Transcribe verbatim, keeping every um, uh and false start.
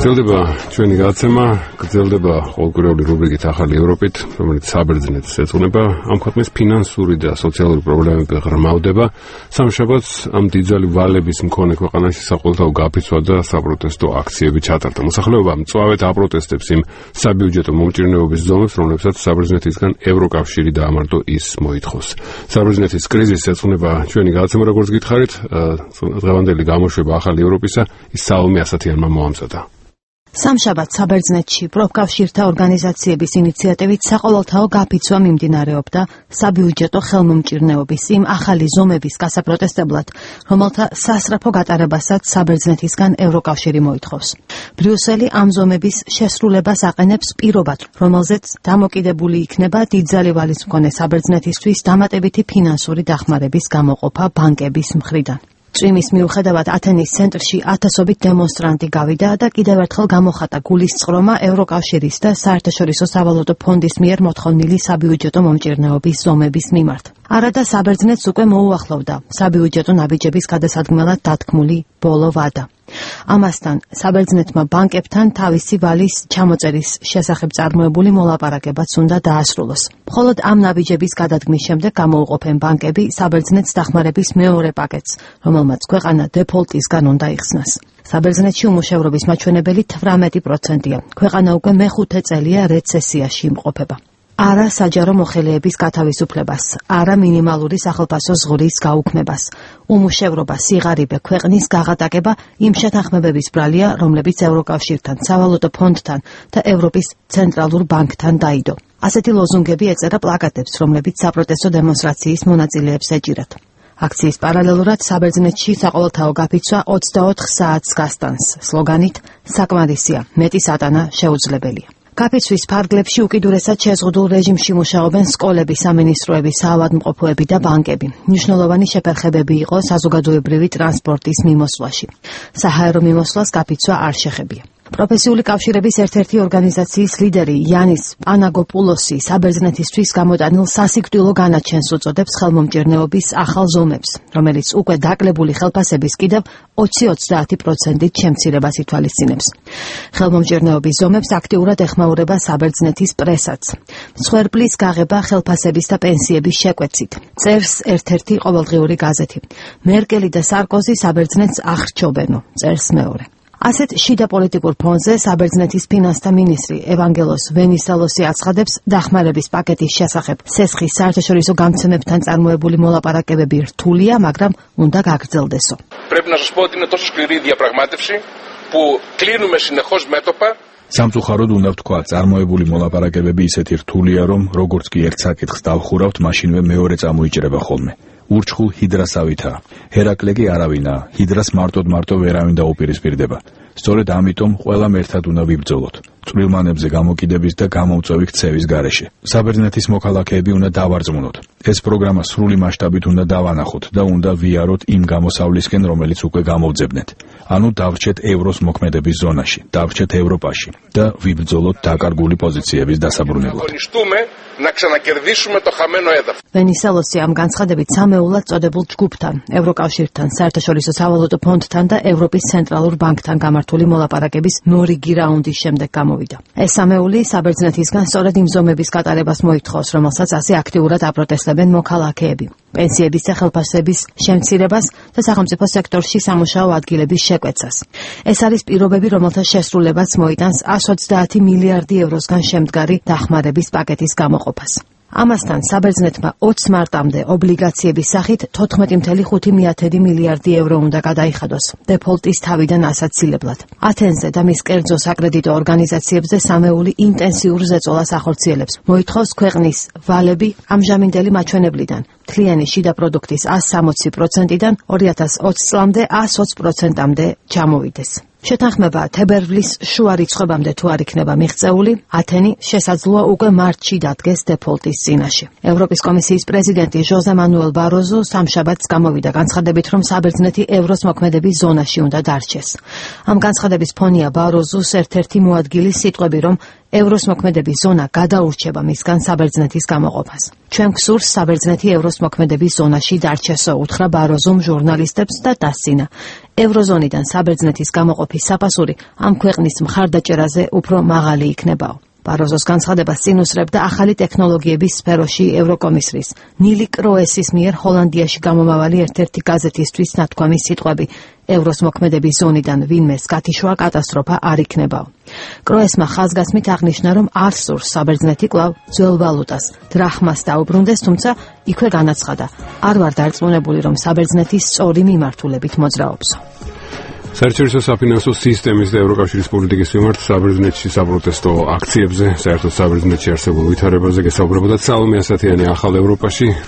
გრძელდება ჩვენი გადაცემა, გრძელდება ყოველკვირეული რუბრიკით ახალი ევროპით, რომელიც საბერძნეთს ეძღვნება. ამ ქვეყნის ფინანსური და სოციალური პრობლემები ღრმავდება. სამშაბათს ამ დიდძალი ვალების მქონე ქვეყანაში საყოველთაო გაფიცვა და საპროტესტო აქციები ჩატარდა. მოსახლეობა მწვავედ აპროტესტებს იმ საბიუჯეტო მომჭირნეობის ზომებს, რომლებსაც საბერძნეთისგან ევროკავშირი დაამარტო ის მოითხოვს. საბერძნეთის კრიზისს ეძღვნება ჩვენი გადაცემა, როგორც გითხარით, დღევანდელი გამოშვება ახალი ევროპისა ის საომე ასათიანმა მოამზადა. სამშაბათს საბერძნეთში პროფკავშირთა ორგანიზაციების ინიციატივით საყოველთაო გაფიცვა მიმდინარეობდა საბიუჯეტო ხელმომჭირნეობის იმ ახალი ზომების გასაპროტესტებლად, რომელთა სასწრაფო გატარებასაც საბერძნეთისგან ევროკავშირი მოითხოვს. ბრიუსელი ამ ზომების შესრულებას აყენებს პირობად, რომელზეც დამოკიდებული იქნება დიდძალი ვალის მქონე საბერძნეთისთვის დამატებითი ფინანსური დახმარების გამოყოფა ბანკების მხრიდან. წვიმის მიუხედავად ათენის ცენტრში ათასობით დემონსტრანტი გავიდა და კიდევ ერთხელ გამოხატა გულისწყრომა ევროკავშირის და საერთაშორისო სავალუტო ფონდის მიერ მოთხოვნილი საბიუჯეტო მომჭირნეობის ზომების მიმართ. არადა საბერძნეთს უკვე მოუახლოვდა საბიუჯეტო ნაბიჯების გადასადგმელად დათქმული ბოლო ვადა. ამასთან საბერძნეთმა ბანკებთან თავისი ვალის ჩამოწერის შესახებ წარმოებული მოლაპარაკებაც უნდა დაასრულოს. მხოლოდ ამ ნაბიჯების გადადგმის შემდეგ გამოუყოფენ ბანკები საბერძნეთს დახმარების მეორე პაკეტს, რომელმაც ქვეყანა დეფოლტისგან უნდა იხსნას. საბერძნეთში უმუშევრობის მაჩვენებელი თვრამეტი პროცენტია. ქვეყანა უკვე მეხუთე წელია რეცესიაში იმყოფება. არა საჯარო მოხელეების გათავისუფლებას, არა მინიმალური სახელფასო ზღურის გაუქმებას, უმუშევრობა, სიღარიბე, ქვეყნის გაღატაკება იმ შეთანხმებების ბრალია, რომლებიც ევროკავშირთან, სავალუტო ფონდთან და ევროპის ცენტრალურ ბანკთან დაიდო. ასეთი ლოზუნგები ეწერა პლაკატებს, რომლებიც საპროტესტო დემონსტრაციის მონაწილეებს ეჭირათ. აქციის პარალელურად საბერძნეთში საყოველთაო გაფიცვა ოცდაოთხ საათს გასტანს, სლოგანით საკმარისია, მეტი სატანა შეუძლებელია. გაფიცვის ფარგლებში უკიდურესად შეზღუდულ რეჟიმში მუშაობენ სკოლები, სამინისტროები, საავადმყოფოები და ბანკები. მნიშვნელოვანი შეფერხებები იყო საზოგადოებრივი ტრანსპორტის მიმოსვლაში. საჰაერო მიმოსვლას გაფიცვა არ შეხებია. პროფესიული კავშირების ერთ-ერთი ორგანიზაციის ლიდერი იანის პანაგოპულოსი საბერძნეთისთვის გამოტანილ სასიკვდილო განაჩენს უწოდებს ხელმომჭირნეობის ახალ ზომებს, რომელიც უკვე დაკლებული ხელფასების კიდევ ოცი-ოცდაათი პროცენტით შემცირებას ითვალისწინებს. ხელმომჭირნეობის ზომებს აქტიურად ეხმაურება საბერძნეთის პრესაც. მსხვერპლის გაღება ხელფასების და პენსიების შეკვეცით. წერს ერთ-ერთი ყოველდღიური გაზეთი. მერკელი და სარკოზი საბერძნეთს ახრჩობენო, წერს მეორე. ასეთ შიდა პოლიტიკურ ფონზე საბერძნეთის ფინანსთა მინისტრი ევანგელოს ვენისელოსი აცხადებს დახმარების პაკეტის შესახებ. სესხის საერთაშორისო გამცემებთან წარმოებული მოლაპარაკებები რთულია, მაგრამ უნდა გაგრძელდესო. Πρέπει να σας πω ότι είναι τόσο σκληρή η διαπραγμάτευση που κλείνουμε συνεχώς μέτωπα. სამწუხაროდ უნდა ვთქვა, წარმოებული მოლაპარაკებები ისეთი რთულია, რომ როგორც კი ერთ საკითხს დავხურავთ, მაშინვე მეორე წამოიჭრება ხოლმე. ურჩხულ ჰიდრასავითაა. ჰერაკლე კი არავინაა. ჰიდრას მარტოდ მარტო ვერავინ დაუპირისპირდება. სწორედ ამიტომ ყველამ ერთად უნდა ვიბრძოლოთ. წვრილმანებზე გამოკიდების და გამომწვევი ქცევის გარეშე. საბერძნეთის მოქალაქეები უნდა დავარწმუნოთ. ეს პროგრამა სრული მასშტაბით უნდა დავანახოთ და უნდა ვიაროთ იმ გამოსავლისკენ, რომელიც უკვე გამოვძებნეთ. ანუ დავრჩეთ ევროს მოქმედების ზონაში, დავრჩეთ ევროპაში და ვიბრძოლოთ დაკარგული პოზიციების დასაბრუნებლად. ვენისელოსი ამ განცხადებით სამეულად წოდებულ ჯგუფთან, ევროკავშირთან, საერთაშორისო სავალუტო ფონდთან და ევროპის ცენტრალურ ბანკთან გამართული მოლაპარაკების მორიგი რაუნდის შემდეგ გამოვიდა. ეს სამეული საბერძნეთისგან სწორედ იმ ზომების გატარებას მოითხოვს, რომელსაც ასე აქტიურად აპროტესტებენ მოქალაქეები. პენსიების და ხელფასების შემცირებას და სახელმწიფო სექტორში სამუშაო ადგილების შეკვეცას. ეს არის პირობები, რომელთა შესრულებაც მოიტანს ას ოცდაათი მილიარდი ევროსგან შემდგარი დახმარების პაკეტის გამოყოფას. ამასთან საბერძნეთმა ოცი მარტამდე ობლიგაციების სახით თოთხმეტი კoma ხუთი მილიარდი ევრო უნდა გადაიხადოს დეფოლტის თავიდან ასაცილებლად. ათენზე და მის კერძო საკრედიტო ორგანიზაციებზე სამეული ინტენსიურ ზეწოლას ახორციელებს. მოითხოვს ქვეყნის ვალები ამჟამინდელი მაჩვენებლიდან მთლიანი შიდა პროდუქტის ას სამოცი პროცენტიდან ორი ათას ოცი წლამდე ას ოცი პროცენტამდე ჩამოვიდეს. შეთანხმება თებერვლის შუა რიცხვებამდე თუ არ იქნება მიღწეული, ათენი შესაძლოა უკვე მარტში დადგეს დეფოლტის წინაშე. ევროპის კომისიის პრეზიდენტი ჟოზე მანუელ ბაროზო სამშაბათს გამოვიდა განცხადებით, რომ საბერძნეთი ევროს მოქმედების ზონაში უნდა დარჩეს. ამ განცხადების ფონია ბაროზოს ერთ-ერთი მოადგილის სიტყვები, რომ ევროს მოქმედების ზონა გადაურჩება მისგან საბერძნეთის გამოყოფას. ჩვენ გსურს საბერძნეთი ევროს მოქმედების ზონაში დარჩესო, უთხრა ბაროზომ ჟურნალისტებს და დასცინა. ევროზონიდან საბერძნეთის გამოყოფის საფასური ამ ქვეყნის მხარდაჭერაზე უფრო მაღალი იქნებაო. ბაროზოს განცხადებას წინ უსწრებდა ახალი ტექნოლოგიების სფეროში ევროკომისრის ნილი კროესის მიერ ჰოლანდიაში გამომავალი ერთ-ერთი გაზეთისთვის ნათქვამი სიტყვები ევროს მოქმედების ზონიდან ვინმეს გათიშვა კატასტროფა არ იქნებაო. კროესმა ხაზგასმით აღნიშნა, რომ არ სურს საბერძნეთი კვლავ ძველ ვალუტას დრახმას დაუბრუნდეს, თუმცა იქვე განაცხადა, არ ვარ დარწმუნებული, რომ საბერძნეთი სწორი მიმართულებით მოძრაობს. საერთაშორისო საფინანსო სისტემის და ევროკავშირის პოლიტიკის მიმართ საბერძნეთში საპროტესტო აქციებზე, საერთოდ საბერძნეთში არსებულ ვითარებაზე გესაუბრებოდა სალომე ასათიანი ახალ ევროპაში.